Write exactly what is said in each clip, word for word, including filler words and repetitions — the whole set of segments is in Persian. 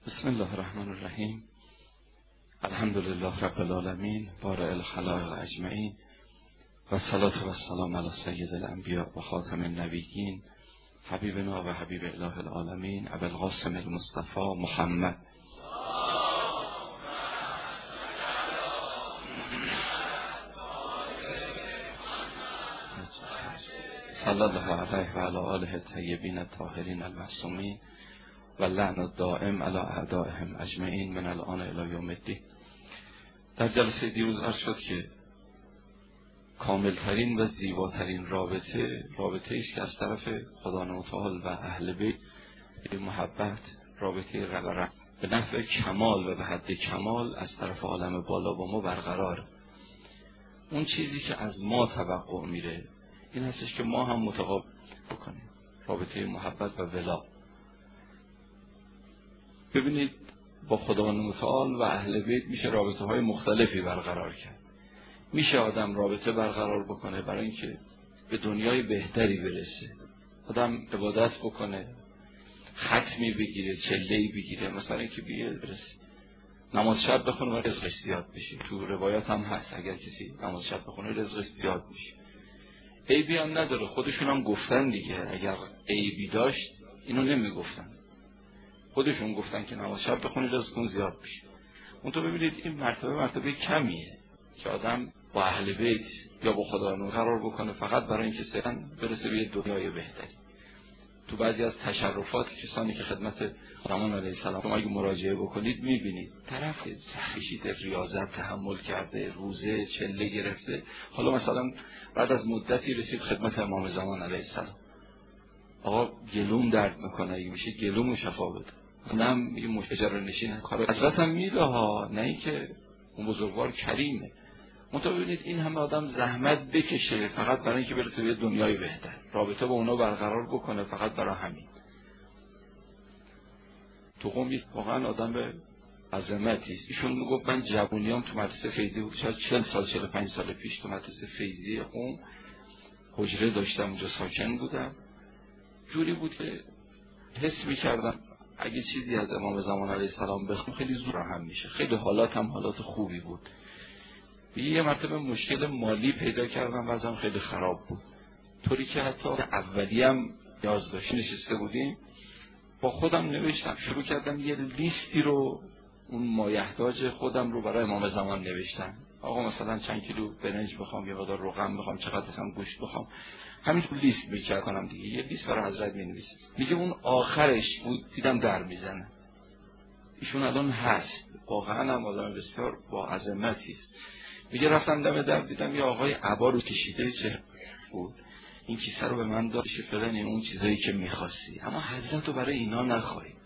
بسم الله الرحمن الرحیم. الحمدلله رب العالمین، بارئ الخلائق اجمعین، و الصلاة و السلام علی سید الانبیاء و خاتم النبیین، حبیبنا و حبیب اله العالمین، ابی القاسم المصطفى محمد. صلی الله علیه و علی آله الطیبین الطاهرین المعصومین، و لعن الدائم علی اعدائهم اجمعین من الان الی یوم الدین. در جلسه دیروز عرض شد که کاملترین و زیباترین رابطه رابطه است که از طرف خدا متعال و اهل بیت محبت، رابطه ربرت به نحو کمال و به حد کمال از طرف عالم بالا با ما برقرار. اون چیزی که از ما توقع میره این هستش که ما هم متقابل بکنیم رابطه محبت و ولا. ببینید با خداوند متعال و اهل بیت میشه رابطه های مختلفی برقرار کرد. میشه آدم رابطه برقرار بکنه برای اینکه به دنیای بهتری برسه. آدم عبادت بکنه، ختمی بگیره، چله‌ای بگیره، مثلا اینکه بیه برسه نماز شب بخونه و رزقش زیاد بشه. تو روایات هم هست اگر کسی نماز شب بخونه رزقش زیاد میشه. عیبی هم نداره، خودشون هم گفتن دیگه. اگر عیبی داشت اینو نمیگفتن، خودشون گفتن که نماز شب بخونید رزقتون زیاد بشه. اون تو ببینید این مرتبه مرتبه کمیه که آدم با اهل بیت یا با خداوند قرار بکنه فقط برای اینکه سرن برسه به دنیای بهتری. تو بعضی از تشرفات کسانی که خدمت خداوند علیه السلام شما اگه مراجعه بکنید میبینید طرف کشیده، ریاضت تحمل کرده، روزه چله گرفته، حالا مثلا بعد از مدتی رسید خدمت امام زمان علیه السلام، آقا گلوم درد میکنه، اگه میشه گلومو شفا بده. اونم یه مشجر نشین کار حضرت هم میده ها، نه اینکه اون بزرگوار کریمه. منتها ببینید این همه آدم زحمت بکشه فقط برای اینکه برسه به دنیای بهتر، رابطه با اونا برقرار بکنه فقط برای همین. تو قم واقعا آدم به عظمتی است. ایشون میگفت من جوونیام تو مدرسه فیضی بود، شاید چهل سال چهل و پنج سال پیش تو مدرسه فیضی قم حجره داشتم، اونجا ساکن بودم. جوری بود که حس می‌کردم اگه چیزی از امام زمان علیه السلام بخوام خیلی زور هم میشه. خیلی حالات هم حالات خوبی بود. یه مرتبه مشکل مالی پیدا کردم، وضعم خیلی خراب بود، طوری که حتی اولیم نیاز داشت. نشسته بودیم با خودم نوشتم، شروع کردم یه لیستی رو، اون مایحتاج خودم رو برای امام زمان نوشتم. آقا مثلا چند کیلو برنج بخوام، یه مقدار روغن بخوام، چقدر مثلا گوشت بخوام، همینجور لیست می‌کرد کنم دیگه. یه لیست برای حضرت می‌نویسم. میگه اون آخرش بود دیدم در میزنه. ایشون الان هست، واقعا هم آدم بسیار با عظمتی است. میگه رفتم دم در دیدم یه آقای عبا رو کشیده چه بود، این کیسه رو به من داد فلان، اون چیزایی که می‌خواستی، اما حضرت رو برای اینا نخواهید،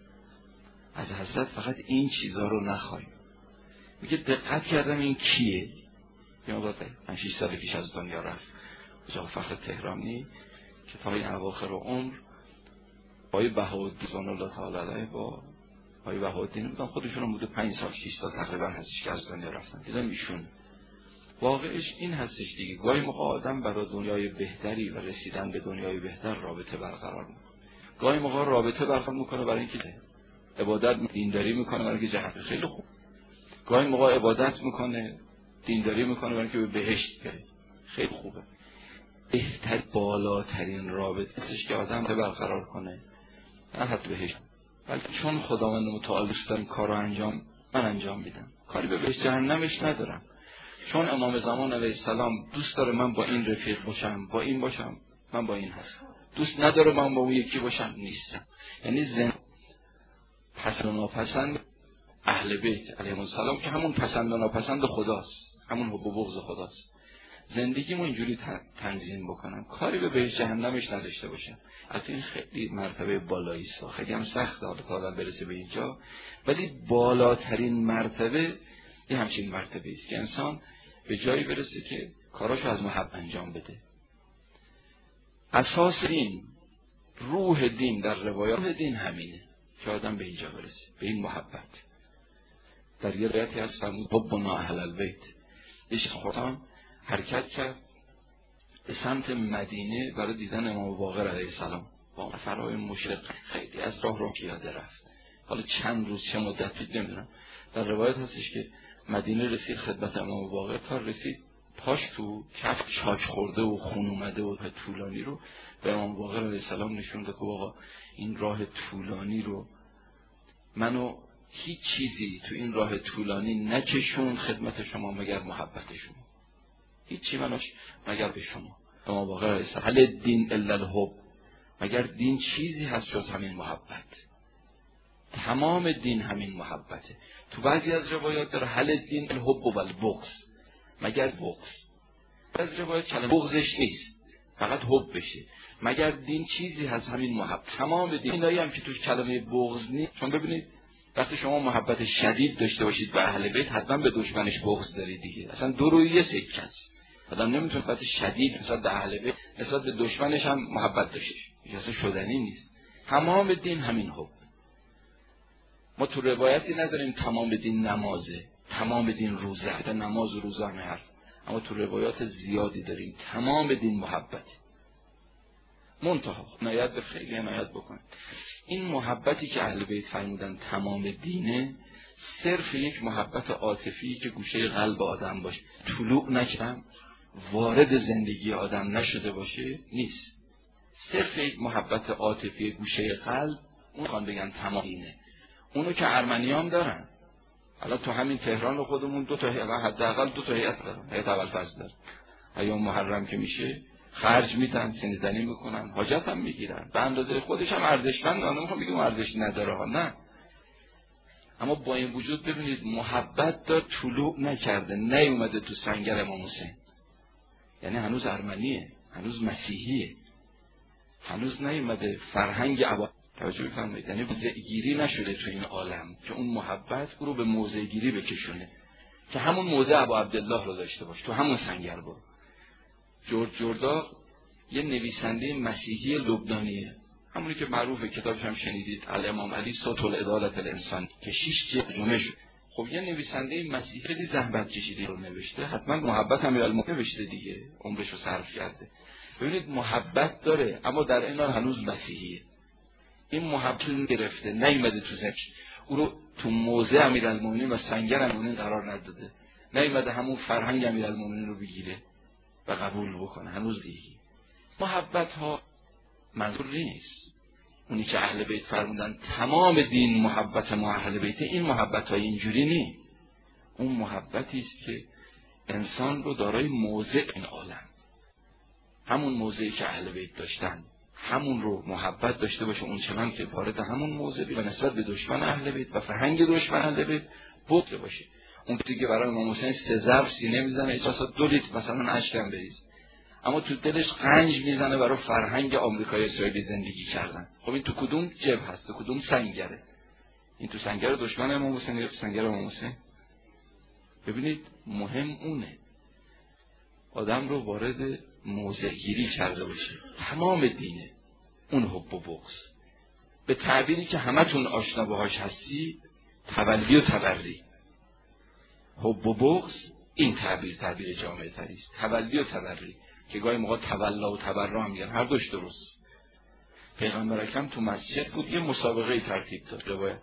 از حضرت فقط این چیزا رو نخواهید. میگه دقت کردم این کیه، یه مقدار پنج شش سال پیش از دنیا رفت، جا فخر تهرانی که تا این اواخر عمر بای بهاءالدین رضوان الله تعالی علیه با بای بهاءالدین بودن، خودشون هم بوده پنج سال شش سال تقریبا هستش که از دنیا رفتن. دیدم ایشون واقعش این هستش دیگه. گاهی موقع آدم برای دنیای بهتری و رسیدن به دنیای بهتر رابطه برقرار میکنه. گاهی موقع رابطه برقرار میکنه برای اینکه عبادت دینداری میکنه برای اینکه جهنم خیلی خوب. گاهی موقع عبادت میکنه دینداری میکنه برای اینکه به بهشت بره، خیلی خوبه. بهتر بالاترین رابطه استش که آدم رو برقرار کنه، نه حتی بهشت، بلکه چون خداوند متعال دوست داره کارو انجام من انجام میدم، کاری به بهشت جهنمش ندارم. چون امام زمان علیه السلام دوست داره من با این رفیق باشم، با این باشم، من با این هستم. دوست نداره من با اون یکی باشم، نیستم. یعنی زن پسند و ناپسند اهل بیت علیهم السلام که همون پسند و ناپسند خداست، همون حب و بغض خداست. زندگیمو اینجوری تنظیم بکنم، کاری به بهشت جهنمش نداشته باشم. البته این خیلی مرتبه بالایی است، خیلی هم سخته حالا تا آدم برسه به اینجا، ولی بالاترین مرتبه این همچین مرتبه است که انسان به جایی برسه که کاراشو از محبت انجام بده. اساس دین، روح دین در روایات روح دین همینه که آدم به اینجا برسه، به این محبت. در یه روایتی هست فرمود حبنا اهل البیت. یه خودم حرکت کرد به سمت مدینه برای دیدن امام باقر علیه السلام. با نفرهای مشرق خیلی از راه رو پیاده رفت. حالا چند روز چه مدت بود نمیدونم. در روایت هستش که مدینه رسید خدمت امام باقر، تا رسید پاش تو کف چاک خورده و خون اومده و طولانی رو به امام باقر علیه السلام نشون داد که آقا این راه طولانی رو منو هیچ چیزی تو این راه طولانی نکشون خدمت شما مگر محبت شما، هیچ چی منوش مگر به شما. امام باقر علیه السلام هل دین الا الحب، مگر دین چیزی هست جز همین محبت؟ تمام دین همین محبته. تو بعضی از روایات داره هل دین الحب و البغض، مگر بغض. از روایات کلمه بغضش نیست، فقط حب بشه. مگر دین چیزی هست همین محبت. تمام دین اینایی هم که توش کلمه بغض نیست، چون ببینید وقتی شما محبت شدید داشته باشید به اهل بیت حتما به دشمنش بغض دارید دیگه. اصلا دو رویه سکه است. آدم نمیتونه محبت شدید نسبت به اهل بیت نسبت به دشمنش هم محبت داشته باشه، اصلا شدنی نیست. تمام دین همین حب. ما تو روایتی نداریم تمام دین نمازه، تمام دین روزه، تا نماز و روزه همه حرف، اما تو روایات زیادی داریم تمام دین محبت. منتها عنایت به خیلی عنایت بکن، این محبتی که اهل بیت فرمودن تمام دینه، صرف یک محبت عاطفی که گوشه قلب آدم باشه، طلوع نکردم وارد زندگی آدم نشده باشه نیست. صرف یک محبت عاطفی گوشه قلب، اون خوان بگن تمام دینه. اونو که ارمنیان دارن. حالا تو همین تهران خودمون دو تا هیئت، حداقل دو تا هیئت دارن، هیئت اول فضل دارن. ایام محرم که میشه خرج میدن، سینزنی میکنن، حاجت هم میگیرن، به اندازه خودش هم ارزشمند. اون میخوام بگم ارزش نداره ها، نه. اما با این وجود ببینید محبت دار طلوع نکرده، نیومده تو سنگر امام حسین. یعنی هنوز ارمنیه، هنوز مسیحیه، هنوز نیومده فرهنگ عبا. توجه بفرمایید، یعنی موضع گیری نشده تو این عالم که اون محبت او رو به موضع گیری بکشونه که همون موضع ابا عبدالله رو داشته باشه، تو همون سنگر برو. جورج جرداق یه نویسنده مسیحی لبنانیه، همونی که معروفه، کتابش هم شنیدید، الامام علی صوت العدالت الانسان که شش جلد ترجمه شد. خب یه نویسنده مسیحی خیلی زحمت کشیده رو نوشته، حتما محبت امیرالمومنین نوشته دیگه، عمرش رو صرف کرده. ببینید محبت داره اما در این حال هنوز مسیحیه. این محبت گرفته، نیومده تو زنش، او رو تو موضع امیرالمومنین و سنگر امیرالمومنین قرار نداده، نیومده همون فرهنگ امیرالمومنین رو بگیره و قبول بکنه، هنوز دیگه. محبت ها منظور نیست اونی که اهل بیت فرمودن تمام دین محبت ما اهل بیت، این محبت های اینجوری نیست. اون محبتی است که انسان رو دارای موضع این عالم، همون موضعی که اهل بیت داشتن، همون رو محبت داشته باشه، اون چنان که وارد همون موضعی و نسبت به دشمن اهل بیت و فرهنگ دشمن اهل بیت بغض باشه. اون کسی که برای امام حسین سه ظرف سینه میزنه، اجازه دو لیتر مثلا اشکم بریز، اما تو دلش قنج میزنه برای فرهنگ آمریکای اسرائیلی زندگی کردن. خب این تو کدوم جبه هست؟ تو کدوم سنگره؟ این تو سنگر دشمن امام حسین یا تو سنگر امام حسین؟ ببینید مهم اونه آدم رو وارد موضع گیری کرده باشه. تمام دینه اون حب و بغض. به تعبیری که همتون آشنا باهاش هستی، تولی و تبری. حب و بغض این تعبیر تعبیر جامعه تری است. تولی و تبری که گاهی موقع تولا و تبرا هم میگن، هر دوش درست. پیغمبر اکرم تو مسجد بود، یه مسابقه ترتیب داد. روایت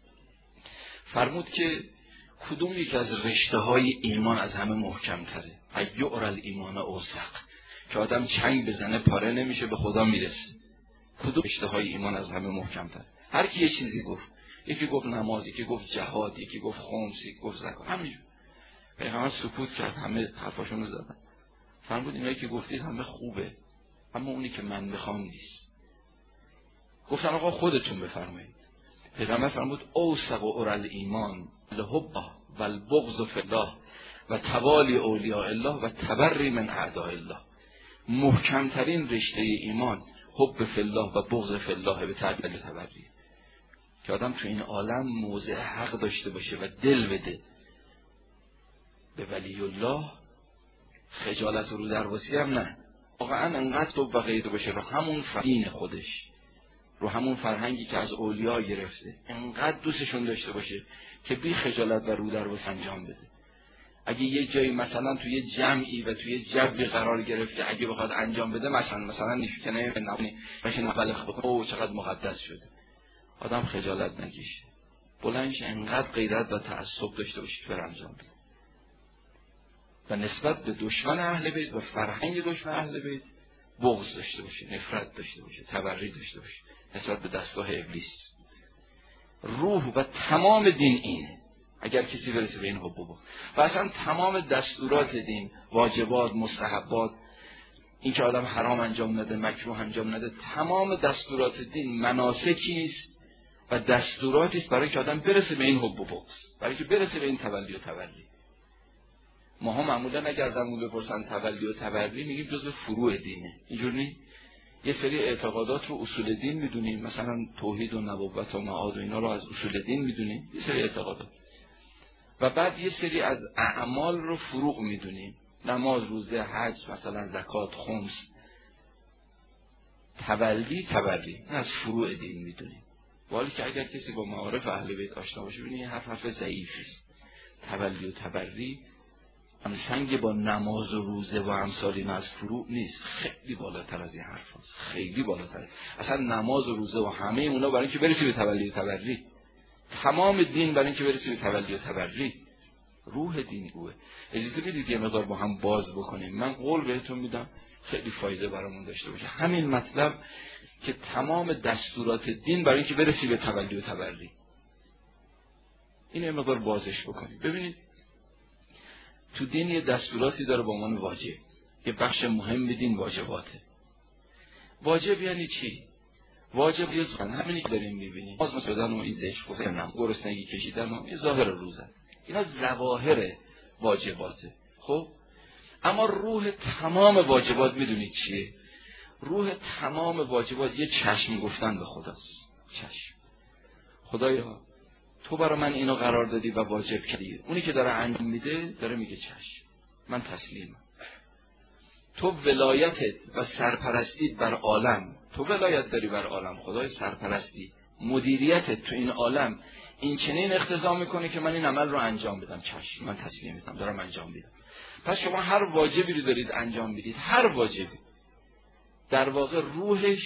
فرمود که کدوم یک از رشته های ایمان از همه محکم تره؟ ایعر الایمان اوثق، که آدم چنگ بزنه پاره نمیشه، به خدا میرسه. کدوم رشته های ایمان از همه محکم تره؟ هر کی یه چیزی گفت. یکی گفت نماز، یکی گفت جهاد، یکی گفت خمس، یکی گفت زکات، همینجور. پیغمبر سکوت کرد، همه حرفاشونو زدن. فرمود اینایی که گفتید همه خوبه، اما اونی که من میخوام نیست. گفتن آقا خودتون بفرمایید. پیغمبر فرمود اوثق اور الایمان الحب و البغض فی الله و توالی اولیاء الله و تبری من اعداء الله. محکمترین رشته ایمان حب فی الله و بغض فی الله به تعبیر تبری، که آدم تو این عالم موضع حق داشته باشه و دل بده به ولی الله. خجالت رو درواسی هم نه، واقعا انقدر تو و غیره باشه رو همون دین خودش، رو همون فرهنگی که از اولیا گرفته، انقدر دوستشون داشته باشه که بی خجالت و رو درواسی انجام بده. اگه یه جایی مثلا توی جمعی و توی جوی قرار گرفته اگه بخواد انجام بده، مثلا مثلا نیشکنه نبنی بشه نقل خود او چقدر مقدس شده، آدم خجالت نکشه. بلندش انقدر غیرت و تعصب داشته باشید بر انجام بدید و نسبت به دشمن اهل بیت و فرهنگ دشمن اهل بیت بغض داشته باشید، نفرت داشته باشید، تبری داشته باشید نسبت به دستگاه ابلیس. روح و تمام دین اینه. اگر کسی برسه به این حب و بغض و اصلا تمام دستورات دین، واجبات، مستحبات، این که آدم حرام انجام نده، مکروه انجام نده، تمام دستورات دین مناسکی است و دستوراتی است برای که آدم برسه به این حب و بغض، برای که برسه به این تولی و تبری. ما ها معمولا اگر ازمون بپرسن تولی و تبری میگیم جزء فروع دینه. اینجوری نیست. یه سری اعتقادات رو اصول دین میدونیم، مثلا توحید و نبوت و معاد و اینا رو از اصول دین میدونیم، یه سری اعتقادات، و بعد یه سری از اعمال رو فروع میدونیم، نماز، روزه، حج، مثلا زکات، خمس. تولی تبری این از فروع دین میدونیم. ولی که اگر کسی با معارف اهل بیت آشنا باشه ببینید حرف حرف ضعیفی است. تولی و تبری هم سنگ با نماز و روزه و امثال این از فروع نیست، خیلی بالاتر از این حرف هست. خیلی بالاتر. اصلا نماز و روزه و همه اونا برای اینکه برسی به تولی و تبری، تمام دین برای اینکه برسی به تولی و تبری. روح دین گوه. اجازه بدید یه مقدار با هم باز بکنیم. من قول بهتون میدم خیلی فایده برامون داشته باشه همین مطلب که تمام دستورات دین برای اینکه برسی به تولی و تبری. این یه مقدار بازش بکنیم. ببینید تو دین یه دستوراتی داره با عنوان واجب. یه بخش مهم دین واجباته. واجب یعنی چی؟ واجب یه زن همینی که داریم میبینیم. باز مثلا اون این زشت گفتنم، گرسنگی کشیدن و این ظاهر روزه. اینا ظواهر واجباته. خب اما روح تمام واجبات میدونید چیه؟ روح تمام واجبات یه چشم گفتن به خداست. چشم. خدایا تو برای من اینو قرار دادی و واجب کردی. اونی که داره انجام میده داره میگه چشم، من تسلیمم. تو ولایتت و سرپرستیت بر عالم، تو ولایت داری بر عالم، خدای سرپرستی، مدیریتت تو این عالم این چنین اقتضا میکنه که من این عمل رو انجام بدم. چشم، من تسلیم میدم، دارم انجام میدم. پس شما هر واجبی رو دارید انجام میدید، هر واجبی در واقع روحش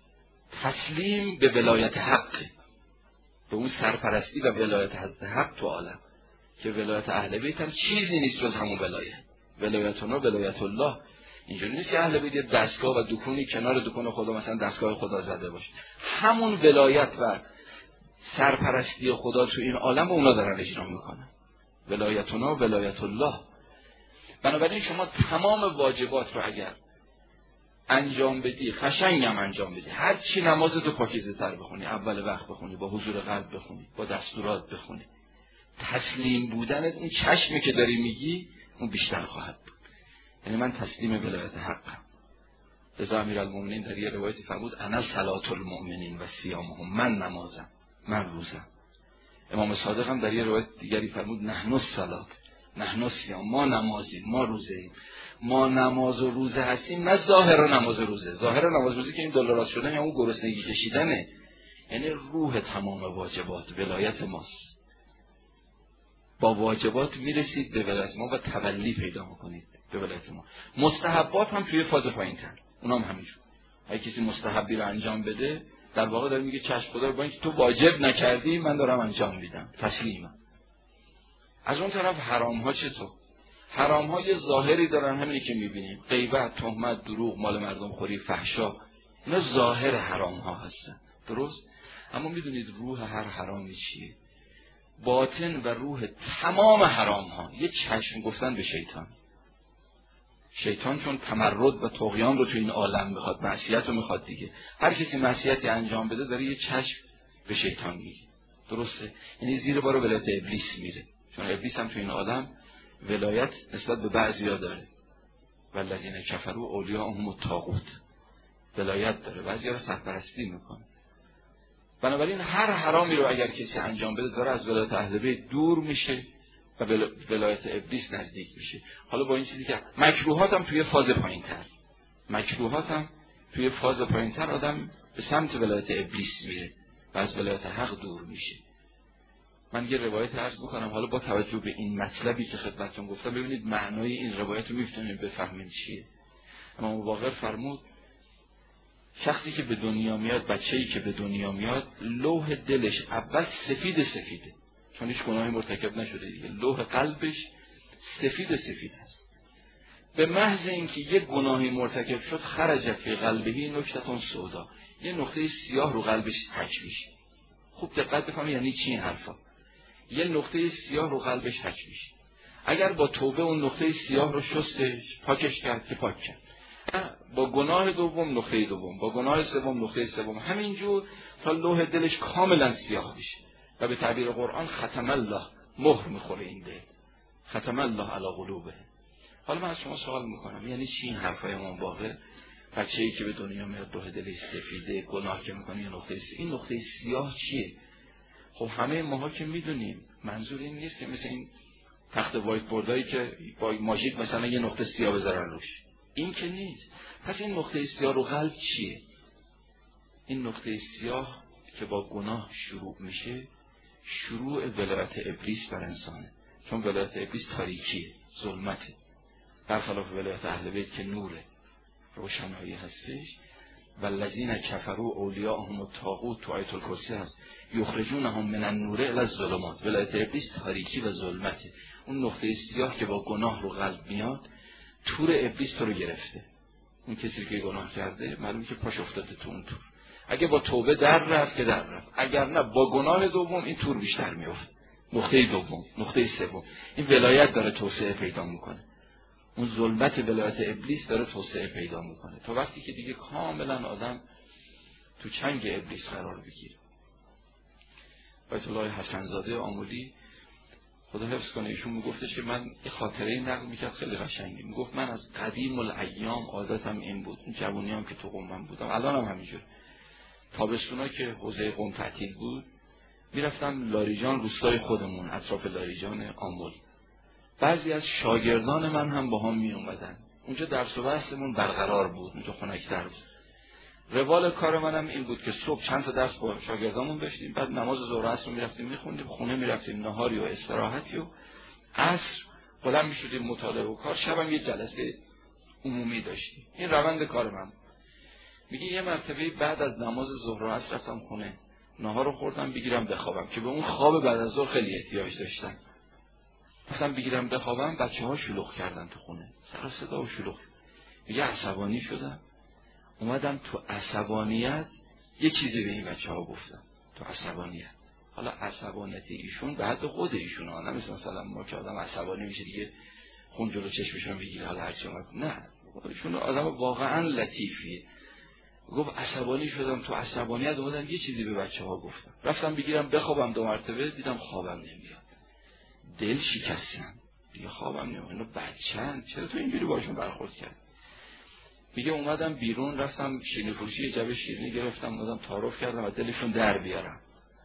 تسلیم به ولایت حقه، به اون سرپرستی و ولایت حضرت حق تو عالم، که ولایت اهل بیت هم چیزی نیست جز همون ولایت. ولایتنا ولایت الله. اینجوری نیست که اهل بیت یه دستگاه و دکونی کنار دکون خدا مثلا دستگاه خدا زده باشه. همون ولایت و سرپرستی خدا تو این عالم اونا دارن اجرا میکنن. ولایتنا ولایت الله. بنابراین شما تمام واجبات رو اگر انجام بدی، خشنگم انجام بدی، هر چی نمازتو پاکیزه تر بخونی، اول وقت بخونی، با حضور قلب بخونی، با دستورات بخونی، تسلیم بودنت اون چشمی که داری میگی اون بیشتر خواهد بود. یعنی من تسلیم ولایت حقم. رضا امیرالمومنین در یه روایتی فرمود انا صلاة المؤمنین و صیامهم، من نمازم، من روزم. امام صادق هم در یه روایت دیگری فرمود نحن الصلاة، نحن الصیام، ما نمازیم، ما روزه‌ایم. ما نماز و روزه هستیم، نه ظاهر نماز و روزه. ظاهر نماز و روزه که این دلارات شدن یا اون گرسنگی کشیدنه. یعنی روح تمام واجبات ولایت ماست. با واجبات میرسید به ولایت ما و تولی پیدا میکنید به ولایت ما. مستحبات هم توی فاز پایین‌تر، اونام همینجور. اگه کسی مستحبی رو انجام بده در واقع داره میگه چشم خدا رو با اینکه تو واجب نکردی من دارم انجام میدم، تسلیمم. از اون طرف حرام ها چطور؟ حرام ها یه ظاهری دارن، همینی که میبینیم، غیبت، تهمت، دروغ، مال مردم خوری، فحشا، اینا ظاهر حرام ها هستن، درست؟ اما میدونید روح هر حرامی چیه؟ باطن و روح تمام حرام ها یه چشم گفتن به شیطان. شیطان چون تمرد و طغیان رو تو این عالم میخواد، معصیت رو میخواد دیگه، هر کسی معصیتی انجام بده داره یه چشم به شیطان میگه، درسته؟ یعنی زیر بار ولایت ابلیس میره، چون ابلیس هم تو این عالم ولایت نسبت به بعضیا داره. والذین کفروا اولیاءهم الطاغوت، ولایت داره، بعضیا رو سرپرستی میکنه. بنابراین هر حرامی رو اگر کسی انجام بده داره از ولایت اهل بیت دور میشه و ولایت ابلیس نزدیک میشه. حالا با این چیزی که مکروهات هم توی فاز پایین‌تر، مکروهات هم توی فاز پایین‌تر آدم به سمت ولایت ابلیس میره و از ولایت حق دور میشه. من یه روایت عرض بکنم، حالا با توجه به این مطلبی که خدمتتون گفتم ببینید معنای این روایت رو میتونید بفهمید چیه. امام باقر فرمود شخصی که به دنیا میاد، بچه‌ای که به دنیا میاد، لوح دلش اول سفید سفیده، چون هیچ گناهی مرتکب نشده دیگه. لوح قلبش سفید سفید است. به محض اینکه یک گناهی مرتکب شد، خرج فی قلبه نکتة سودا، یه نقطه سیاه رو قلبش حک میشه. خوب دقت بکنید یعنی چی این حرفا. یه نقطه سیاه رو قلبش حک میشه. اگر با توبه اون نقطه سیاه رو شستش، پاکش کرد که پاک کرد. با گناه دوم نقطه دوم، با گناه سوم نقطه سوم، همینجور تا لوح دلش کاملا سیاه بشه. و به تعبیر قرآن ختم الله، مهر میخوره این دل. ختم الله علی قلوبه. حالا من از شما سوال میکنم یعنی چی این حرفای امام باقر؟ بچه‌ای که به دنیا میاد لوح دلش سفیده، گناه که میکنه یه نقطه سیاه. این نقطه سیاه چیه؟ خب همه ماها که میدونیم منظور این نیست که مثل این تخت وایت بوردایی که با ماژیک مثلا یه نقطه سیاه بذارن روش. این که نیست. پس این نقطه سیاه رو قلب چیه؟ این نقطه سیاه که با گناه شروع میشه، شروع ولایت ابلیس بر انسانه. چون ولایت ابلیس تاریکیه، ظلمته، برخلاف ولایت اهل بیت که نوره، روشنایی هستش. والذین کفروا اولیاءهم الطاغوت، تو آیت الکرسی هست، یخرجونهم من النور الی الظلمات. ولایت ابلیس تاریکی و ظلمته. اون نقطه سیاه که با گناه رو قلب میاد، تور ابلیس تو رو گرفته. اون کسی که گناه کرده معلومه که پاش افتاده تو اون تور. اگه با توبه در رفت که در رفت، اگر نه با گناه دوم این تور بیشتر میفته. نقطه دوم، نقطه سوم، این ولایت داره توسعه پیدا میکنه. اون ظلمت ولایت ابلیس داره توسعه پیدا میکنه تا وقتی که دیگه کاملا آدم تو چنگ ابلیس قرار بگیره. آیت الله حسن زاده آمولی خدا حفظ کنه، ایشون میگفتش که من یه خاطره نقل میکرد خیلی قشنگی. میگفت من از قدیم الایام عادتم این بود، اون جوونیام که تو قم من بودم، الانم هم همینجور، تابستونا که حوزه قم تعطیل بود میرفتم لاریجان، روستای خودمون اطراف لاریجان آمل. بعضی از شاگردان من هم با هم می اومدن. اونجا درس و بحثمون برقرار بود، اونجا خنک‌تر بود. روال کار منم این بود که صبح چند تا درس با شاگردامون داشتیم، بعد نماز ظهر عصر میرفتیم میخوندیم، خونه میرفتیم نهاری و استراحتی و عصر بلند میشدیم مطالعه و کار، شبم یه جلسه عمومی داشتیم. این روند کار من. میگه یه مرتبه بعد از نماز ظهر و عصر رفتم خونه، نهار رو خوردم بگیرم بخوابم که به اون خواب بعد از ظهر خیلی احتیاج داشتم. گفتم بگیرم بخوابم، بچه‌ها شلوغ کردن تو خونه، سر و صدا و شلوغ. میگه عصبانی شدم، اومدم تو عصبانیت یه چیزی به این بچه‌ها گفتم، تو عصبانیت. حالا عصبانیت ایشون به حد خود ایشون ها، نمیشه مثلا ما که آدم عصبانی میشه دیگه خون جلو چشمشون بگیره حالا هر چی اومد. نه، ایشون آدم واقعا لطیفیه. گفت عصبانی شدم، تو عصبانیت اومدم یه چیزی به بچه‌ها گفتم. رفتم بگیرم بخوابم، دو مرتبه دیدم خوابم نمیاد. دل شکستم دیگه، خوابم نمیاد. اینا بچه‌ن، چرا تو اینجوری باشون برخورد کرد؟ میگه اومدم بیرون، رفتم شیرینی فروشی جعبه شیرینی گرفتم، اومدم تعارف کردم و دلشون در بیارم.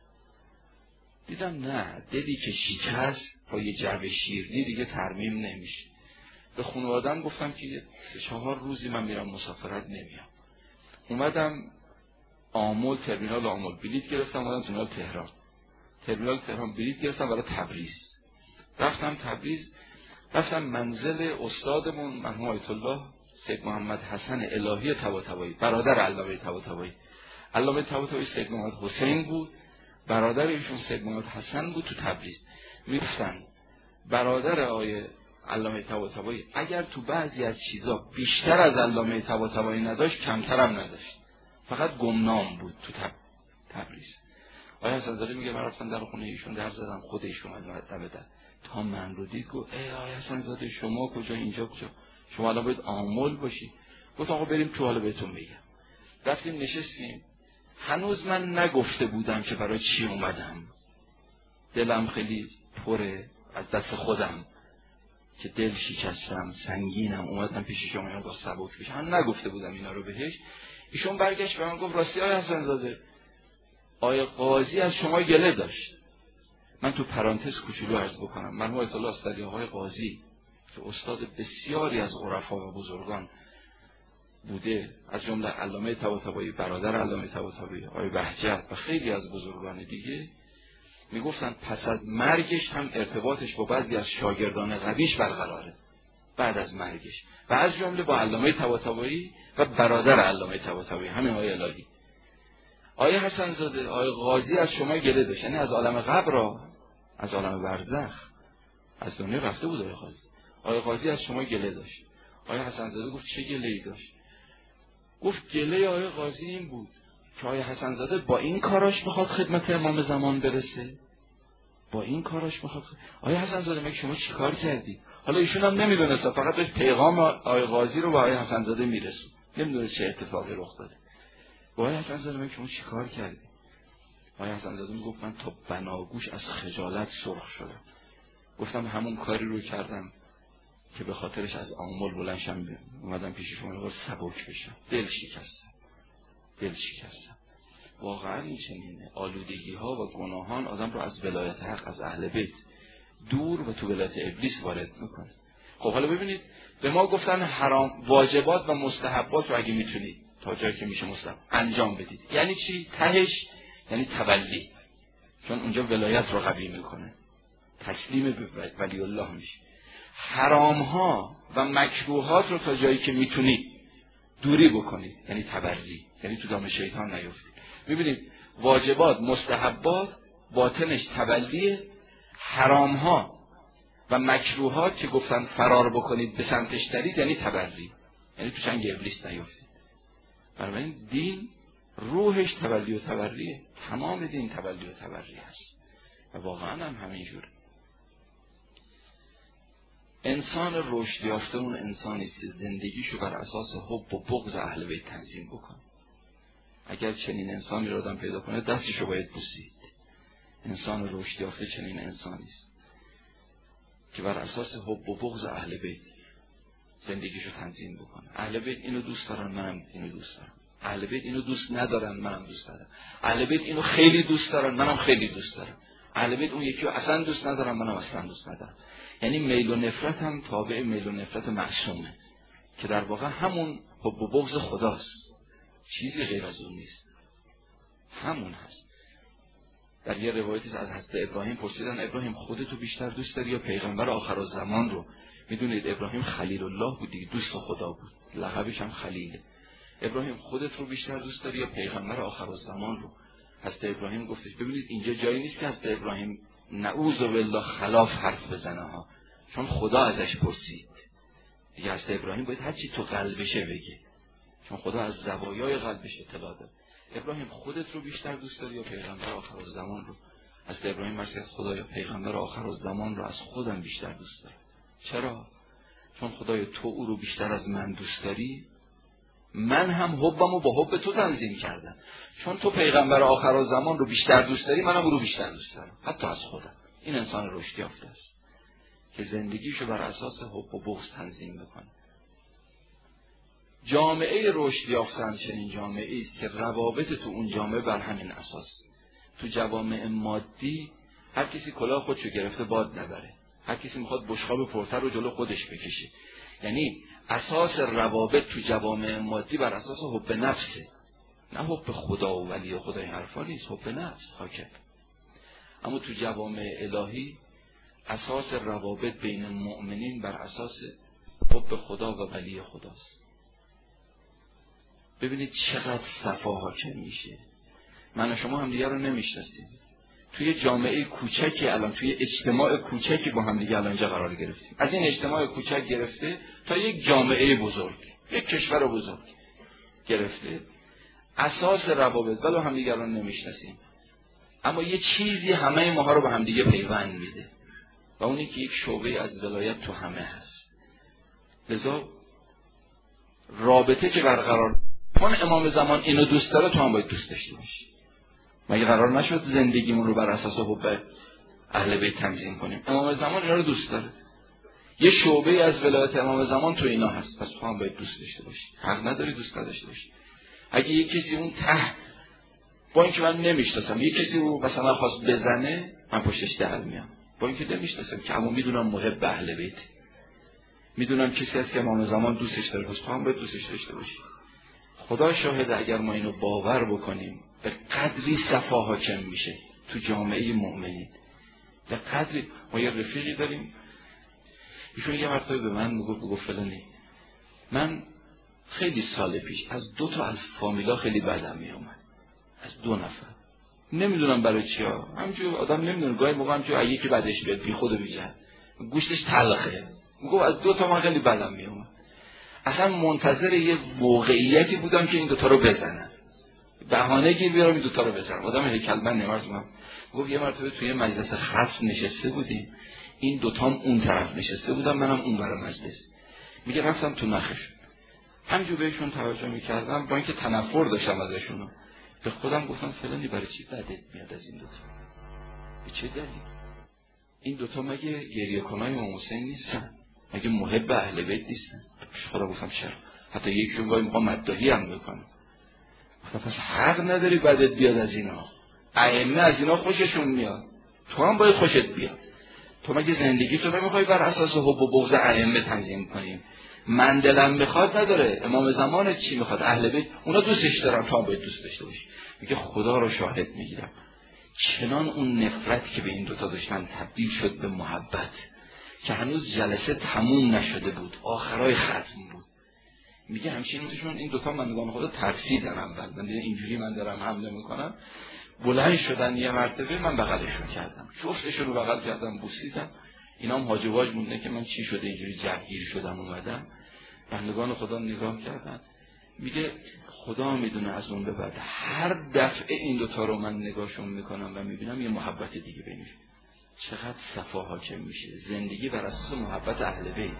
دیدم نه، دلی که شکست با یه جعبه شیرینی دیگه ترمیم نمیشه. به خانواده‌ام گفتم که سه چهار روزی من میرم مسافرت نمیام. اومدم آمل، ترمینال آمل بلیط گرفتم، اومدم ترمینال تهران. ترمینال تهران بلیط گرفتم برای تبریز. رفتم تبریز، رفتم منزل استادمون مرحوم آیت الله سید محمد حسن الهی طباطبایی، برادر علامه طباطبایی. علامه طباطبایی سید محمد حسین بود، برادر ایشون سید محمد حسن بود تو تبریز. میگفتن برادر آقای علامه طباطبایی اگر تو بعضی از چیزا بیشتر از علامه طباطبایی نداشت، کمتر هم نداشت، فقط گمنام بود تو تب... تبریز. آقای حسن زاده میگه من رفتم در خونه ایشون در زدم، خود ایشون اومد دم در، تا من رو دید گفت ای آقای حسن زاده شما کجا، اینجا کجا، شما الان باید آمل باشی. گفتم آقا بریم تو، حالا بهتون میگم. رفتیم نشستیم، هنوز من نگفته بودم که برای چی اومدم. دلم خیلی پره از دست خودم که دل شکستم، سنگینم، اومدم پیش شما اینا با سبک بشم. من نگفته بودم اینا رو بهش. ایشون برگشت به من گفت راستی آقای حسن زاده آقای قاضی از شما گله داشت. من تو پرانتز کوچولو عرض بکنم، مرحوم آیت الله استادی آقای قاضی که استاد بسیاری از عرفا و بزرگان بوده، از جمله علامه طباطبایی، برادر علامه طباطبایی، آقای بهجت و خیلی از بزرگان دیگه، میگفتن پس از مرگش هم ارتباطش با بعضی از شاگردان قویش برقراره. بعد از مرگش و از جمله با علامه طباطبایی و برادر علامه طباطبایی همین آقای الهی. آقای حسن زاده، آقای قاضی از شما گله داشت، یعنی از عالم قبر را، از عالم برزخ از دنیا رفته بود آقای قاضی. آقای قاضی از شما گله داشت. آقای حسن زاده گفت چه گله‌ای داشت؟ گفت گله آقای قاضی این بود که آقای حسن زاده با این کاراش میخواد خدمت امام زمان برسه، با این کاراش میخواد. آقای حسن زاده مگه شما چیکار کردی؟ حالا ایشون هم نمیدونست، فقط داشت پیغام آقای قاضی رو به آقای حسن زاده میرسون، نمیدونست چه اتفاقی رخ داده. آقای حسن زاده مگه شما چیکار کردی؟ آقای حسن زاده میگفت من تا بناگوش از خجالت سرخ شدم. گفتم همون کاری رو کردم که به خاطرش از آمل بلندشم اومدم پیش شما رو سبک بشم. دل شکستم، دل شکستم. واقعا این چنینه. آلودگی ها و گناهان آدم رو از ولایت حق، از اهل بیت دور و تو ولایت ابلیس وارد میکنه. خب حالا ببینید، به ما گفتن حرام، واجبات و مستحبات رو اگه میتونید تا جایی که میشه مستحب انجام بدید. یعنی چی؟ تهش یعنی تولی، چون اونجا ولایت رو قوی میکنه، تسلیم به ولی الله میشه. حرام ها و مکروهات رو تا جایی که میتونید دوری بکنید، یعنی تبری، یعنی تو دام شیطان نیفتید. میبینید واجبات، مستحبات باطنش تولیه، حرام ها و مکروهات که گفتن فرار بکنید به سمتش درید یعنی تبری، یعنی تو چنگ ابلیس نیفتید. بنابراین دین روحش تولی و تبریه، تمام دین تولی و تبری هست و واقعا هم همینجوره. انسان رشد یافته اون انسانی است که زندگیشو بر اساس حب و بغض اهل بیت تنظیم بکنه. اگر چنین انسانی رو آدم پیدا کنه دستشو باید بوسید. انسان رشد یافته چنین انسانی است که بر اساس حب و بغض اهل بیت زندگیشو تنظیم بکنه. اهل بیت اینو دوست دارن، منم اینو دوست دارم. اهل بیت اینو دوست ندارن، منم دوست دارم. اهل بیت اینو خیلی دوست دارن، منم خیلی دوست دارم. اهل بیت اون یکی رو اصلا دوست ندارم، منم اصلا دوست ندارم. یعنی میل و نفرت هم تابع میل و نفرت معصومه که در واقع همون حب و بغض خداست، چیزی غیر از اون نیست، همون هست. در یه روایتی از حضرت ابراهیم پرسیدن ابراهیم خودتو بیشتر دوست داری یا پیغمبر آخرالزمان رو؟ میدونید ابراهیم خلیل الله بود دیگه، دوست خدا بود، لقبش هم خلیله. ابراهیم خودت رو بیشتر دوست داری یا پیغمبر آخرالزمان رو؟ حضرت ابراهیم گفتش ببینید اینجا جایی نیست که حضرت ابراهیم نعوذ بالله خلاف حرف بزنه ها، چون خدا ازش پرسید دیگه. حضرت ابراهیم باید هر چی تو قلبشه بگه، چون خدا از زوایای قلبش اطلاع داره. ابراهیم خودت رو بیشتر دوست داری یا پیغمبر آخرالزمان رو؟ حضرت ابراهیم مرسید خدا یا پیغمبر آخرالزمان رو از خودم بیشتر دوست دارم. چرا؟ چون خدای تو او رو بیشتر از من دوست داری، من هم حبمو با حب تو تنظیم کردم. چون تو پیغمبر آخرالزمان رو بیشتر دوست داری، منم او رو بیشتر دوست دارم، حتی از خودم. این انسان رشد یافته است که زندگیشو بر اساس حب و بغض تنظیم بکنه. جامعه رشد یافته چنین جامعه است که روابط تو اون جامعه بر همین اساس. تو جوامع مادی هر کسی کلاه خودشو گرفته باد نبره، هر کسی میخواد بشقاب پرتر رو جلو خودش بکشه. یعنی اساس روابط تو جوامع مادی بر اساس حب نفسه، نه حب خدا و ولی خدا. این حرفا نیست، حب نفس حاکم. اما تو جوامع الهی اساس روابط بین مؤمنین بر اساس حب خدا و ولی خداست. ببینید چقدر صفا حاکم میشه. من و شما هم دیگه رو نمیشناسیم، توی جامعه کوچکی الان، توی اجتماع کوچکی با هم دیگه الان اینجا قرار گرفتیم. از این اجتماع کوچک گرفته تا یک جامعه بزرگ، یک کشور بزرگ گرفته، اساس روابط ولی هم دیگه رو نمیشناسیم. اما یه چیزی همه ماها رو به هم دیگه پیوند میده و اونی که یک شعبه از ولایت تو همه هست. لذا رابطه که برقرار، چون امام زمان اینو دوست داره تو هم باید دوست داشته باشی. مگه قرار نشد زندگیمون رو بر اساس حب اهل بیت تنظیم کنیم؟ امام زمان اینا رو دوست داره، یه شعبه از ولایت امام زمان تو اینا هست، پس تو هم باید دوست داشته باشی. حق نداری دوست نداشته باشی. اگه یه کسی اون ته، با اینکه من نمیشناسم، یه کسی رو مثلا خواست بزنه، من پشتش در میام، با اینکه نمیشناسم که اما میدونم محب اهل بیت، میدونم کسی هست که امام زمان دوستش داره، پس تو هم باید دوستش داشته باشی. خدا شاهد اگر ما اینو باور بکنیم به قدری صفا حاکم میشه تو جامعه مؤمنین. به قدری ما یه رفیقی داریم ایشون یه مرتبه به من میگفت میگفت فلانی، من خیلی سال پیش از دو تا از فامیلا خیلی بدم میومد، از دو نفر، نمیدونم برای چیا، همینجور آدم نمیدونه، گاهی موقع همینجور یکی بعدش بیاد بی خود و بی جهت، گوشتش تلخه، میگفت از دو تا من خیلی بدم میومد. اصلا منتظر یه موقعیتی بودم که این دوتا رو بزنن، بهانه گیر بیارم این دوتا رو بزنم. آدم هیکلمند نمارز بودم. گفت یه مرتبه توی مجلس خاص نشسته بودیم، این دوتام اون طرف نشسته بودم، منم اون برای مجلس. میگه رفتم تو نخشون، همینجور بهشون توجه میکردم، با اینکه تنفر داشتم ازشونو، به خودم گفتم فلانی برای چی بدت میاد از این دوتا؟ به چه دلیل؟ این دوتا مگه گریه کنای امام حسین نیستن؟ مگه محب اهل بیت نیستن؟ خدا گفتم چرا؟ حتی یکیشون گاهی میخوام مداحی هم بکنه. گفتم پس حق نداری بدت بیاد از اینا، ائمه از اینا خوششون میاد، تو هم باید خوشت بیاد. تو مگه زندگی تو نمیخوای بر اساس حب و بغض ائمه تنظیم کنیم؟ من دلم میخواد نداره، امام زمان چی میخواد؟ اهل بیت اونا دوستش دارن، تو هم باید دوست داشته باشی. میگه خدا رو شاهد میگیرم چنان اون نفرت که به این دوتا داشتن تبدیل شد به محبت که هنوز جلسه تموم نشده بود، آخرای ختم بود. میگه همچنین میشون این دوتا مندگان خدا ترسیدن، اول من دیگه اینجوری من دارم حمله میکنم، بلند شدن یه مرتبه، من بغلشون کردم، جفتشون رو بغل کردم، بوسیدم. اینا هم حاج واج مونده که من چی شده اینجوری جوگیر شدم اومدم. بندگان خدا نگاه کردن، میگه خدا میدونه از اون به بعد هر دفعه این دوتا رو من نگاهشون میکنم و میبینم یه محبت دیگه بینشون، چقدر صفا حاکم میشه، زندگی بر اساس محبت اهل بیت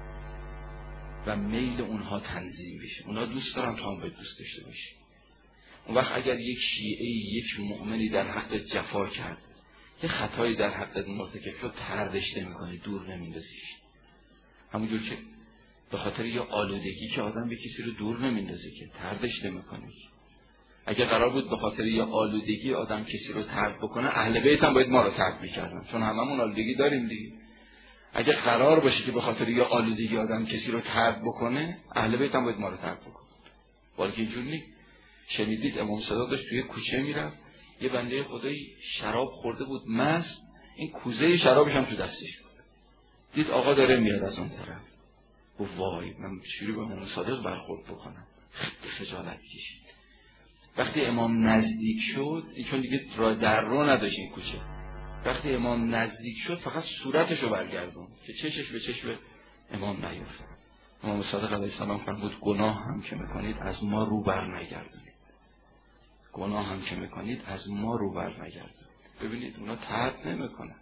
و میل اونها تنظیم بشه. اونها دوست دارن، تو هم باید دوست داشته باشی. اون وقت اگر یک شیعه، یک مؤمنی در حق جفا کرد، یه خطایی در حق مرتکب شد، تردش نمی‌کنی، دور نمیندازیش. همونجور که به خاطر یه آلودگی که آدم به کسی رو دور نمیندازه که تردش نمی‌کنی. اگه قرار بود به خاطر یه آلودگی آدم کسی رو ترد بکنه، اهل بیت هم باید ما رو ترد می‌کردن، چون هممون آلودگی داریم دیگه. اگه قرار باشه که به خاطر یه آلودگی آدم کسی رو ترد بکنه، اهل بیت هم باید ما رو ترد بکنه. ولی که اینجوری نیست. شنیدید امام صادق داشت توی کوچه میرفت، یه بنده خدایی شراب خورده بود مست، این کوزه شرابش هم تو دستش بود. دید آقا داره میاد از اون طرف، گفت وای من چجوری به امام صادق برخورد بکنم؟ خیلی خجالت کشید. وقتی امام نزدیک شد، چون دیگه راه در رو نداشت این کوچه، وقتی امام نزدیک شد فقط صورتش رو برگردون که چشش به چشم امام نیفته. امام صادق علیه السلام فرمود گناه هم که میکنید از ما رو بر نگردونید، گناه هم که میکنید از ما رو بر نگردونید. ببینید اونا ترد نمیکنن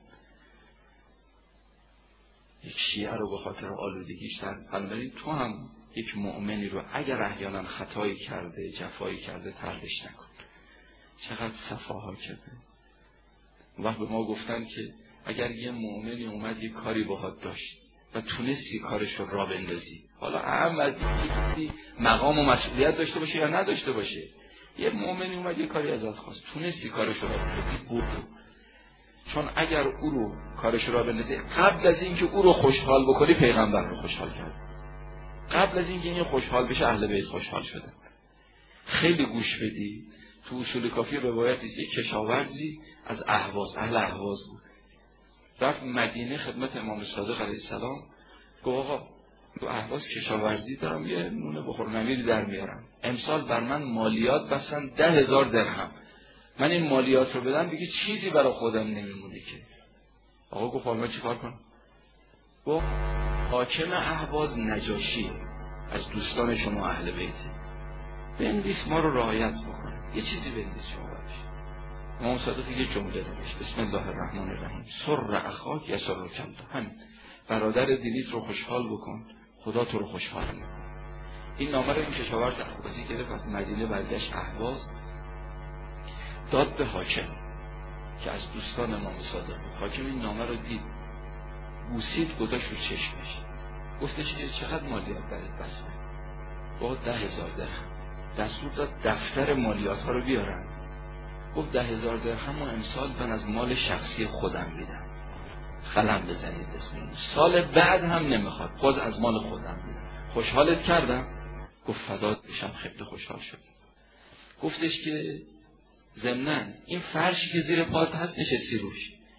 یک شیعه رو به خاطر آلودگیش ترد. بنابراین تو هم یک مؤمنی رو اگر احیانا خطایی کرده، جفایی کرده، تردش نکن. چقدر صفاها کرده. وقت به ما گفتن که اگر یه مؤمنی اومد یه کاری باهات داشت و تونستی کارش رو راه بندازی، حالا اهم از اینکه مقام و مسئولیت داشته باشه یا نداشته باشه، یه مؤمنی اومد یه کاری ازت خواست، تونستی کارش رو راه بندازی، برو. چون اگر او رو کارش رو راه بندازی، قبل از اینکه او رو خوشحال بکنی پیغمبر رو خوشحال کرد، قبل از اینکه این خوشحال بشه اهل بیت خوشحال شده. خیلی گوش بدی. تو اصول کافی روایت است، یک کشاورزی از اهواز، اهل اهواز بود، رفت مدینه خدمت امام صادق علیه السلام، گفت آقا تو اهواز کشاورزی دارم، یه نون بخور نمیری در میارم، امسال بر من مالیات بستن ده هزار درهم، من این مالیات رو بدم دیگه چیزی برای خودم نمیمونه که. آقا گفت حالا چی کار کنم؟ گفت حاکم اهواز نجاشی از دوستان شما اهل بیته، بنویس ما رو رعایت بکنه، یه چیزی بنویس شما باش. امام صادق یه جمله نوشت، بسم الله الرحمن الرحیم، سر اخاک یسر کم، همین برادر دینیت رو خوشحال بکن، خدا تو رو خوشحال میکنه. این نامه رو این کشاورز اهوازی گرفت، از مدینه برگشت اهواز، داد به حاکم که از دوستان امام صادق بود. حاکم این نامه رو دید، بوسید، گذاشت رو چشمش، گفتش که چقدر مالیات برات بسته؟ گفت ده هزار درهم. دستور داد دفتر مالیات ها رو بیارن. گفت ده هزار درهم و امسال من از مال شخصی خودم میدم، قلم بزنید اسم این. سال بعد هم نمیخواد، باز از مال خودم میدم. خوشحالت کردم؟ گفت فدات بشم، خیلی خوشحال شد. گفتش که ضمناً این فرشی که زیر پات هست نشستی روش،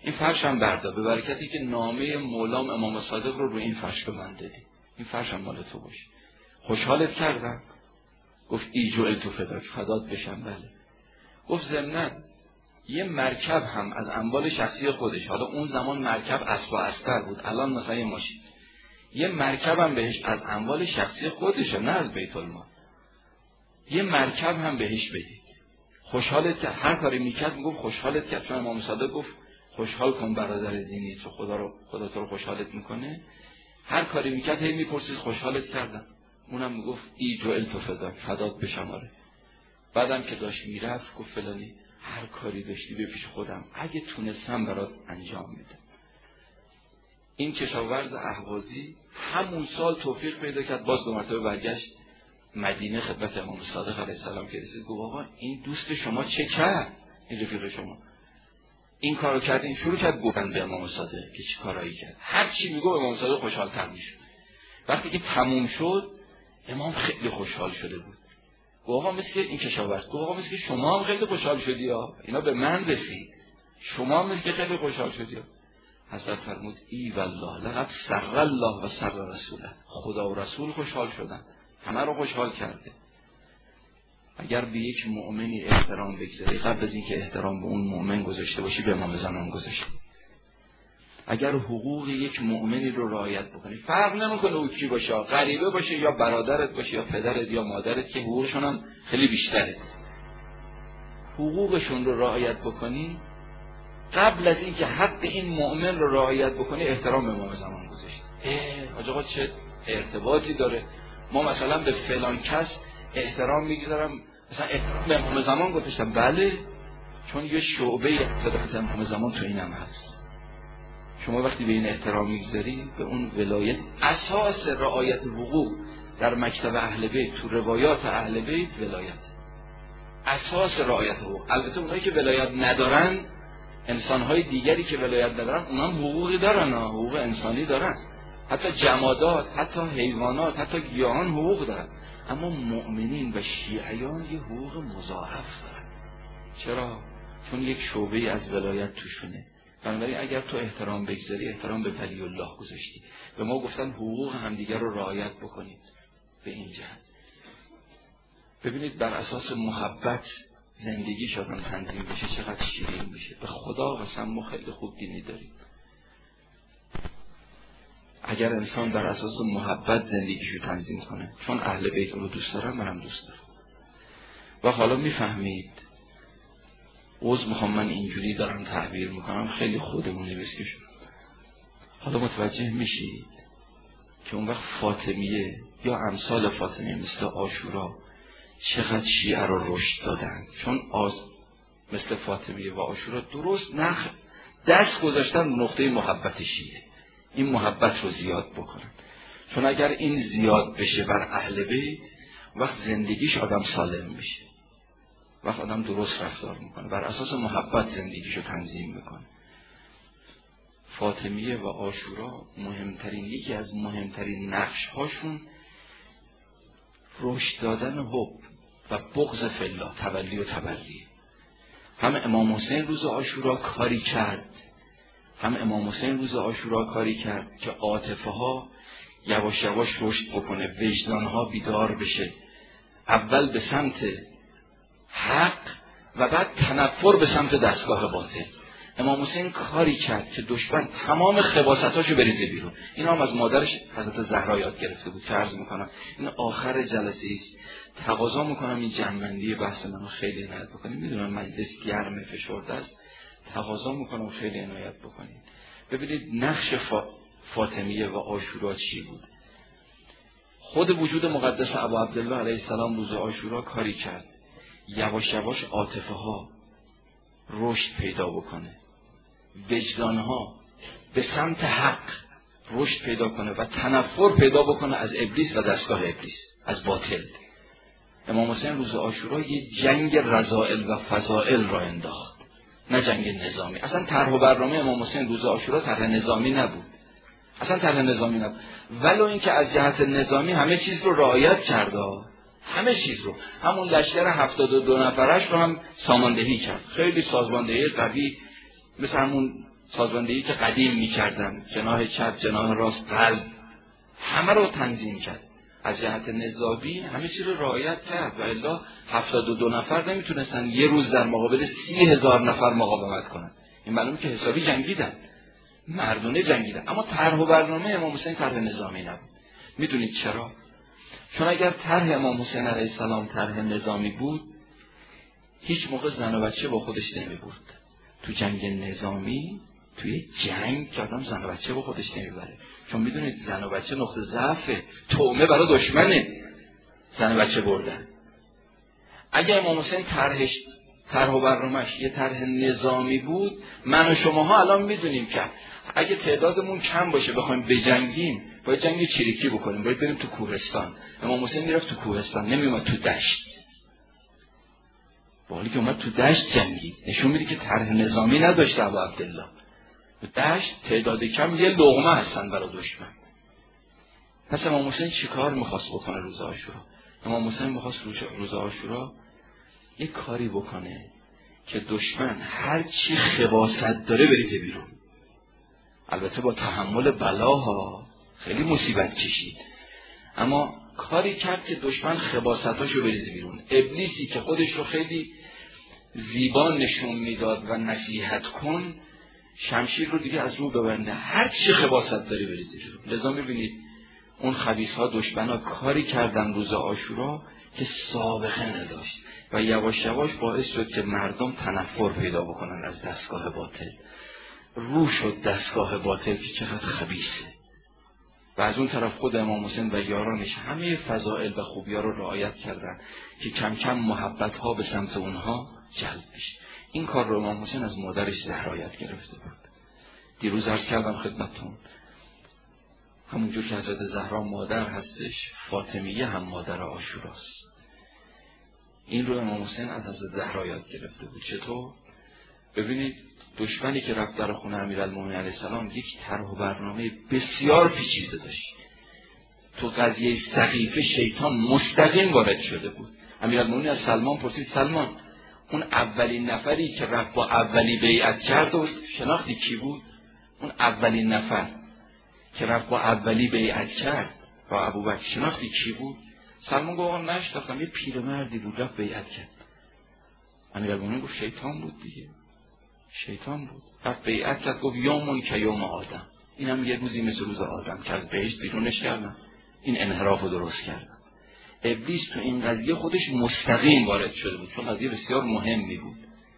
این فرش هم بردار، به برکتی که نامه مولام امام صادق رو روی این فرش به من دادی، این فرش هم مال تو باشه. خوشحالت کردم؟ گفت ای جوئل تو فداک، فدات بشم. بله. گفت ضمناً یه مرکب هم از اموال شخصی خودش، حالا اون زمان مرکب اسب و استر بود، الان مثلا یه ماشین، یه مرکب هم بهش از اموال شخصی خودشه، نه از بیت المال، یه مرکب هم بهش بدید. خوشحالت کرد؟ هر کاری میکرد میگفت خوشحالت کرد، چون امام صادق گفت خوشحال کن برادر دینی، چون خدا رو خدا تو رو خوشحالت میکنه. هر کاری میکرد هی میپرسید خوشحالت کردم، اونم میگفت ای جوئل تو فداک، فدات بشم. آره. بعدم که داشت میرفت گفت فلانی هر کاری داشتی به پیش خودم، اگه تونستم برات انجام میدم. این کشاورز اهوازی همون سال توفیق پیدا کرد، باز دو مرتبه برگشت مدینه خدمت امام صادق علیه السلام که رسید. گفت آقا این دوست شما چه کرد؟ این رفیق شما این کارو کرد. این شروع کرد گفتن به امام صادق که چه کارایی کرد. هر چی میگه امام صادق خوشحال‌تر میشد. وقتی که تموم شد امام خیلی خوشحال شده بود. گفت آقا مثل که این کشاورز، گفت آقا مثل که شما هم خیلی خوشحال شدی ها، اینا به من رسید، شما هم مثل که خیلی خوشحال شدی ها. حضرت فرمود ای والله لقد سر الله و سر رسوله، خدا و رسول خوشحال شدن، همه رو خوشحال کرده. اگر به یک مؤمنی احترام بگذاری، قبل از اینکه احترام به اون مؤمن گذاشته باشی به امام زمان گذاشتی. اگر حقوق یک مؤمنی رو رعایت بکنی، فرق نمیکنه او کی باشه، غریبه باشه یا برادرت باشه یا پدرت یا مادرت که حقوقشون هم خیلی بیشتره، حقوقشون رو رعایت بکنی، قبل از اینکه حق این مؤمن رو رعایت بکنی احترام به امام زمان گذاشتی. اه آقا چه ارتباطی داره؟ ما مثلا به فلان کس احترام میگذارم، مثلا احترام به امام زمان گذاشتم. بله، چون یه شعبه احترام امام زمان تو اینم هست. شما وقتی به این احترام میگذاری، به اون ولایت، اساس رعایت حقوق در مکتب اهل بیت تو روایات اهل بیت ولایت، اساس رعایت حقوق. البته اونایی که ولایت ندارن، انسانهای دیگری که ولایت ندارن، اونا هم حقوقی دارن، حقوق انسانی دارن، حتی جمادات، حتی حیوانات، حتی گیاهان حقوق دارن، اما مؤمنین و شیعیان یه حقوق مضاعف دارن. چرا؟ چون یک شعبه از ولایت توشونه. بنابراین اگر تو احترام بگذاری، احترام به ولی الله گذاشتی. به ما گفتن حقوق همدیگر رو رعایت بکنید. به این جهت ببینید بر اساس محبت زندگی شدن تنظیم بشه چقدر شیرین میشه. به خدا قسم ما خیلی خوب دینی داریم. اگر انسان بر اساس محبت زندگیشو تنظیم کنه، چون اهل بیت رو دوست دارم، منم دوست دارم. و حالا میفهمید، عوض میخوام من اینجوری دارم تعبیر میکنم، خیلی خودمونی بسکه شد. حالا متوجه میشید که اون وقت فاطمیه یا امثال فاطمیه مثل عاشورا چقدر شیعه رو رشد دادن، چون آز مثل فاطمیه و عاشورا درست نخ دست گذاشتن نقطه محبت شیعه، این محبت رو زیاد بکنن. چون اگر این زیاد بشه بر اهل بیت، وقت زندگیش آدم سالم میشه، وقت آدم درست رفتار میکنه، بر اساس محبت زندگیشو تنظیم میکنه. فاطمیه و عاشورا مهمترین، یکی از مهمترین نقش هاشون رشد دادن حب و بغض فی الله، تولی و تبری. هم امام حسین روز عاشورا کاری کرد، هم امام حسین روز عاشورا کاری کرد که عاطفه ها یواش یواش رشد بکنه، وجدان ها بیدار بشه، اول به سمت حق و بعد تنفر به سمت دستگاه باطل. امام حسین کاری کرد که دشمن تمام خباثتاشو بریزه بیرون. این هم از مادرش حضرت زهرا یاد گرفته بود که عرض میکنم این آخر جلسه است، تقاضا میکنم این جنبندی بحث منو خیلی عنایت بکنید. میدونم مجلس گرم فشرده است، تقاضا میکنم خیلی عنایت بکنید. ببینید نقش فا... فاطمیه و عاشورا چی بود. خود وجود مقدس ابا عبدالله علیه السلام روز عاشورا کاری کرد یواش یواش عاطفه ها رشد پیدا بکنه، وجدان ها به سمت حق رشد پیدا کنه و تنفر پیدا بکنه از ابلیس و دستگاه ابلیس، از باطل. امام حسین روز عاشورا یه جنگ رذائل و فضائل را انداخت، نه جنگ نظامی. اصلا طرح و برنامه امام حسین روز عاشورا طرح نظامی نبود، اصلا طرح نظامی نبود، ولو اینکه از جهت نظامی همه چیز رو رعایت کرده، همه چیز رو، همون لشکر هفتاد و دو نفرش رو هم ساماندهی کرد، خیلی سازماندهی قوی، مثل همون سازماندهی که قدیم میکردن، جناح چپ، جناح راست، قلب، همه رو تنظیم کرد. از جهت نظامی همه چیز رو رعایت کرد و الا هفتاد و دو نفر نمیتونستن یه روز در مقابل سی هزار نفر مقاومت کنن. این معلومه که حسابی جنگیدن، مردونه جنگیدن. اما طرح و برنامه امام حسین طرح نظامی نبود. میدونید چرا؟ چون اگر طرح امام حسین علیه السلام طرح نظامی بود، هیچ موقع زن و بچه با خودش نمیبرد. تو جنگ نظامی، توی جنگ که آدم زن و بچه با خودش نمیبره، چون میدونید زن و بچه نقطه ضعفه، طعمه برای دشمنه زن و بچه بردن. اگر امام حسین طرحش طرح و برنامه‌اش یه طرح نظامی بود، من و شماها الان میدونیم که اگه تعدادمون کم باشه بخوایم بجنگیم، باید جنگ چریکی بکنیم، باید بریم تو کوهستان. امام حسین میرفت تو کوهستان، نمیومد تو دشت. با حالی که اومد تو دشت جنگید، نشون میده که طرح نظامی نداشته ابو عبدالله. تو دشت تعداد کم یه لقمه هستن برای دشمن. پس امام حسین چیکار میخواست بکنه روز عاشورا؟ امام حسین میخواست روز عاشورا یه کاری بکنه که دشمن هر چی خباثت داره بریزه بیرون. البته با تحمل بلاها، خیلی مصیبت کشید، اما کاری کرد که دشمن خباثتاشو بریزه بیرون. ابلیسی که خودش رو خیلی زیبا نشون میداد و نصیحت کن، شمشیر رو دیگه از رو ببنده، هر چی خباثت داری بریزه بیرون. لذا میبینید اون خبیث‌ها دشمنا کاری کردن روز عاشورا که سابقه نداشت و یواش یواش باعث شد که مردم تنفر پیدا بکنن از دستگاه باطل. رو شد دستگاه باطل که چقدر خبیثه. و از اون طرف خود امام حسین و یارانش همه فضائل و خوبی‌ها رو رعایت کردن که کم کم محبت‌ها به سمت اونها جلب بشه. این کار رو امام حسین از مادرش زهرا یاد گرفته بود. دیروز عرض کردم خدمتتون، همونجور که حضرت زهرا مادر هستش، فاطمیه هم مادر عاشوراست. این رو امام حسین از حضرت زهرا یاد گرفته بود. چطور؟ ببینید دشمنی که رفت در خونه امیرالمومنین علیه السلام یک طرح و برنامه بسیار پیچیده داشت. تو قضیه سقیفه شیطان مستقیم وارد شده بود. امیرالمومنین از سلمان پرسید سلمان، اون اولین نفری که رفت با اولی بیعت کرد و شناختی کی بود؟ اون اولین نفر که رفت با اولی بیعت کرد با ابوبکر، شناختی کی بود؟ سلمان گفت آقا نشناختم، یه پیرمردی بود رفت بیعت کرد. امیرالمومنین گفت شیطان بود دیگه، شیطان بود. رفت بیعت کرد، گفت یومون که یوم آدم، این هم یه روزی مثل روز آدم که از بهشت بیرونش کردن، این انحراف رو درست کردن. ابلیس تو این قضیه خودش مستقیم وارد شده بود، چون قضیه بسیار مهمی بود.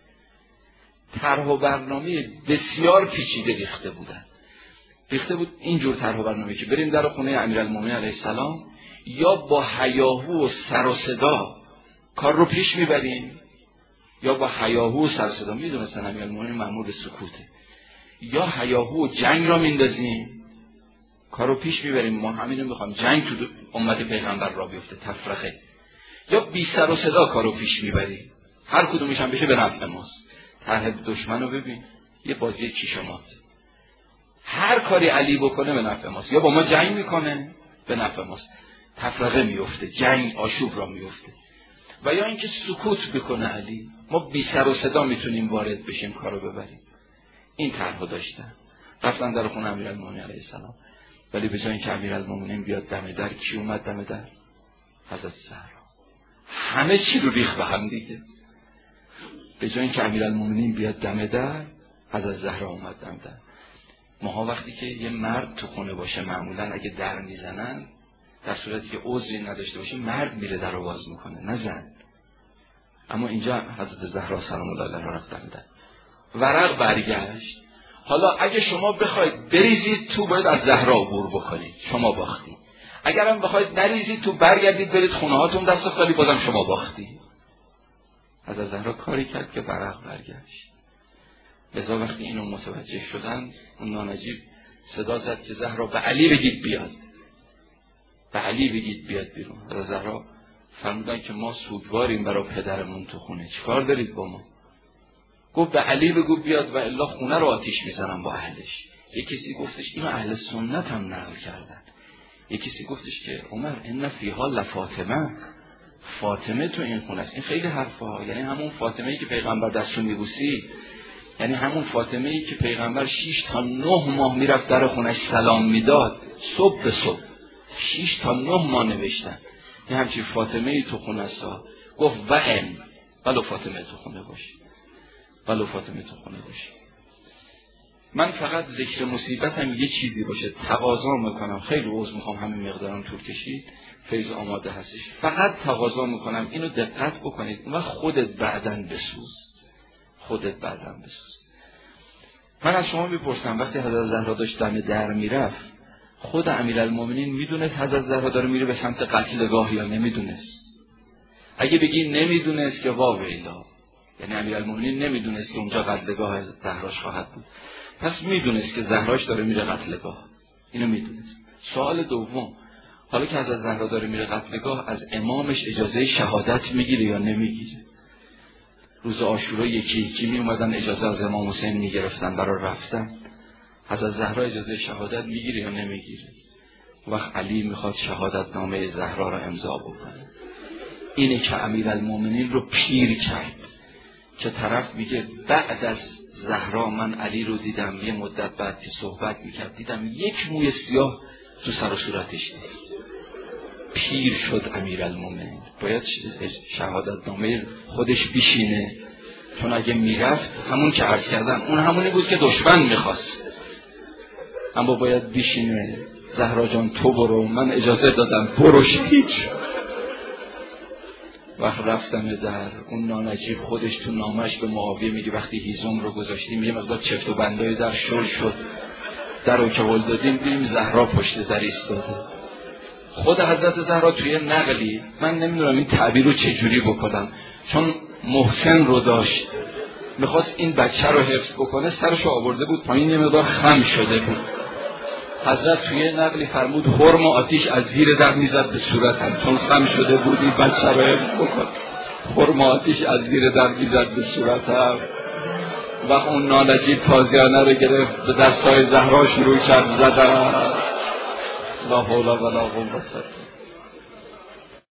طرح و برنامه بسیار پیچیده ریخته بودن. ریخته بود اینجور طرح و برنامه که بریم در خونه امیرالمومنین علیه السلام، یا با هیاهو و سر و صدا کار رو پیش میبریم، یا با هیاهو و سر و صدا، میدونستن امیرالمومنین مأمور به سکوته، یا هیاهو و جنگ را میندازیم کار رو پیش میبریم، ما همین رو میخوام، جنگ تو امت پیغمبر را بیفته، تفرقه، یا بی سر و صدا کار رو پیش میبریم، هر کدومش هم بشه به نفع ماست. طرح دشمن رو ببین، یه بازی کیشمات، هر کاری علی بکنه به نفع ماست، یا با ما جنگ میکنه به نفع ماست، تفرقه میفته، جنگ آشوب را میفته، و یا اینکه سکوت بکنه علی، ما بی سر و صدا میتونیم وارد بشیم کارو ببریم. این طرحو داشتن. رفتن در خونه امیرالمومنین علیه السلام، ولی به جای اینکه امیرالمومنین بیاد دم در، کی اومد دم در؟ حضرت زهرا. همه چی رو ریخت به هم دیگه. به جای اینکه امیرالمومنین بیاد دم در، حضرت زهرا اومد دم در. ماها وقتی که یه مرد تو خونه باشه، معمولا اگه در میزنن، در صورتی که عذری نداشته باشه، مرد میره در رو باز میکنه، نه زن. اما اینجا حضرت زهرا سلام الله علیها رفتن در. ورق برگشت. حالا اگه شما بخواید بریزید تو، باید از زهرا عبور بکنید، شما باختید. اگر هم بخواید نریزید تو، برگردید برید خونه هاتون دست خالی، بازم شما باختید. حضرت زهرا کاری کرد که ورق برگشت. لذا وقتی اینو متوجه شدن، اون نانجیب صدا زد که زهرا به علی بگید بیاد، به علی بگید بیاد بیرون. حضرت زهرا فرمودن که ما سوگواریم برای پدرمون تو خونه، چیکار دارید با ما؟ گفت به علی بگو بیاد و الا خونه رو آتیش میزنم با اهلش. یک کسی گفتش اینو اهل سنت هم نقل کردن. یک کسی گفتش که عمر ان فیها لفاطمه، فاطمه تو این خونه است. این خیلی حرفا، یعنی همون فاطمه‌ای که پیغمبر دستشون میبوسید، یعنی همون فاطمه ای که پیغمبر شش تا نه ماه میرفت در خونش سلام میداد، صبح به صبح شش تا نه ماه نوشتن یه همچین فاطمه ای تو خونه است. گفت و ان ولو فاطمه تو خونه باشی، ولو فاطمه تو خونه باشی. من فقط ذکر مصیبتم یه چیزی باشه تقاضا میکنم، خیلی عذر میخوام همین مقدارم طول کشید، فیض آماده هستش، فقط تقاضا میکنم اینو دقت بکنید و خودت بعدن بسوز، خودت بعدن بسوز. من از شما میپرسم وقتی حضرت زهرا داشت دم در میرفت، خود امیرالمومنین میدونست حضرت زهرا داره میره به سمت قتلگاه یا نمیدونست؟ اگه بگی نمیدونست که وا ویلا، یعنی امیرالمومنین نمیدونست که اونجا قتلگاه زهراش خواهد بود، پس میدونست که زهراش داره میره قتلگاه، اینو میدونست. سوال دوم، حالا که حضرت زهرا داره میره قتلگاه از امامش اجازه شهادت میگیره یا نمیگیره؟ روز عاشورا یکی یکی می اومدن اجازه از امام حسین میگرفتن برای رفتن. حضرت زهرا اجازه شهادت میگیره یا نمیگیره؟ وقت علی میخواد شهادت نامه زهرا را امضا بکنه. اینه که امیرالمومنین رو پیر کرد که طرف میگه بعد از زهرا من علی رو دیدم، یه مدت بعد که صحبت میکرد دیدم یک موی سیاه تو سر و صورتش نیست. پیر شد امیرالمومنین، باید شهادت نامه خودش بشینه، چون اگه میرفت همون که عرض کردم اون همونی بود که دشمن میخواست، اما باید بشینه. زهرا جان تو برو، من اجازه دادم بروش. هیچ وقت رفتم در اون نانجیب خودش تو نامش به معاویه میگه وقتی هیزم رو گذاشتیم یه مقدار چفت و بندای در شل شد، در رو که هل دادیم دیدیم زهرا پشت در ایستاده. خود حضرت زهرا توی نقلی، من نمیدونم این تعبیر رو چجوری بکنم، چون محسن رو داشت میخواست این بچه رو حفظ بکنه، سرشو آورده بود پایین یه مقدار خم شده بود. حضرت توی نقلی فرمود حرم آتیش از زیر در میزد به صورتم، چون خم شده بود این بچه رو حفظ بکنه. حرم آتیش از زیر در میزد به صورتم. و اون نانجیب تازیانه رو گرفت به دستای زهرا شروع کرد زدن. لا حول ولا قوة.